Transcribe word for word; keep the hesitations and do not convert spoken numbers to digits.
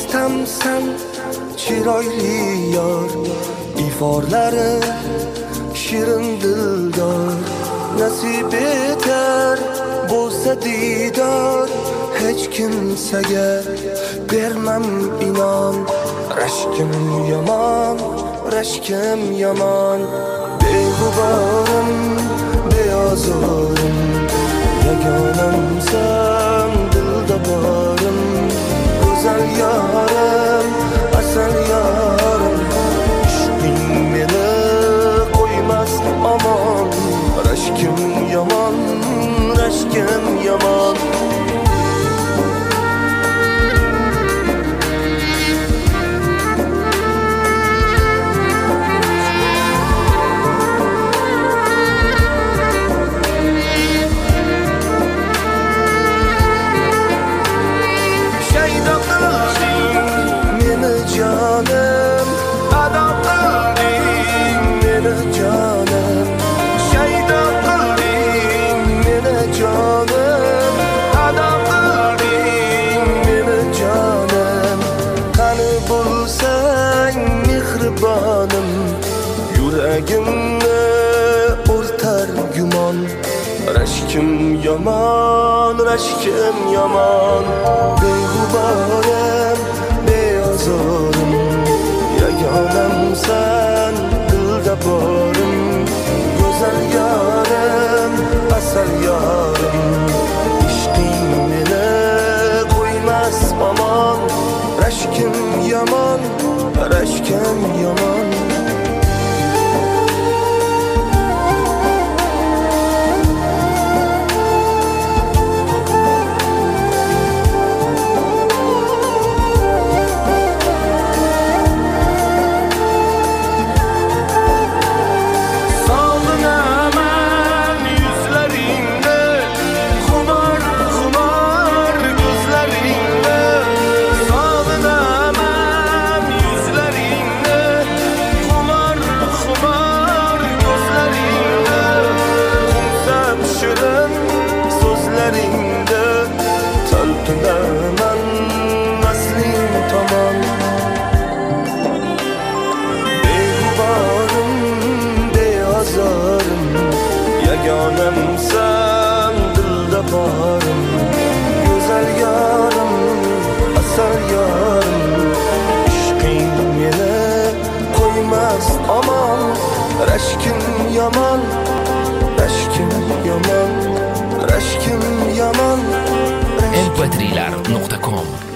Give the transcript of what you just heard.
eshtamsan chiroyli yor, iforlari shirin dildor. Nasib etar bo'lsa didor, hech kimsaga bermam inon. Rashkim yomon, rashkim yomon, beg'uborim, beozorim, yagonamsan dilda borim. Go'zal yorim, asal yorim, ishqing meni qo'ymas omon. Rashkim yomon, rashkim yomon. Yuragimni o'rtar gumon. Rashkim yomon, rashkim yomon, beg'uborim, beozorim, yagonamsan dilda borim. Go'zal yorim, asal yorim, ishqing meni qo'ymas omon. Rashkim yomon, rashkim yomon. Talpinaman asling tomon. Beg'uborim, beozorim, yagonamsan dilda borim. Go'zal yorim, asal yorim, ishqing meni qo'ymas omon. Rashkim yomon, rashkim yomon, rashkim yomon. em pe trilar nuqta com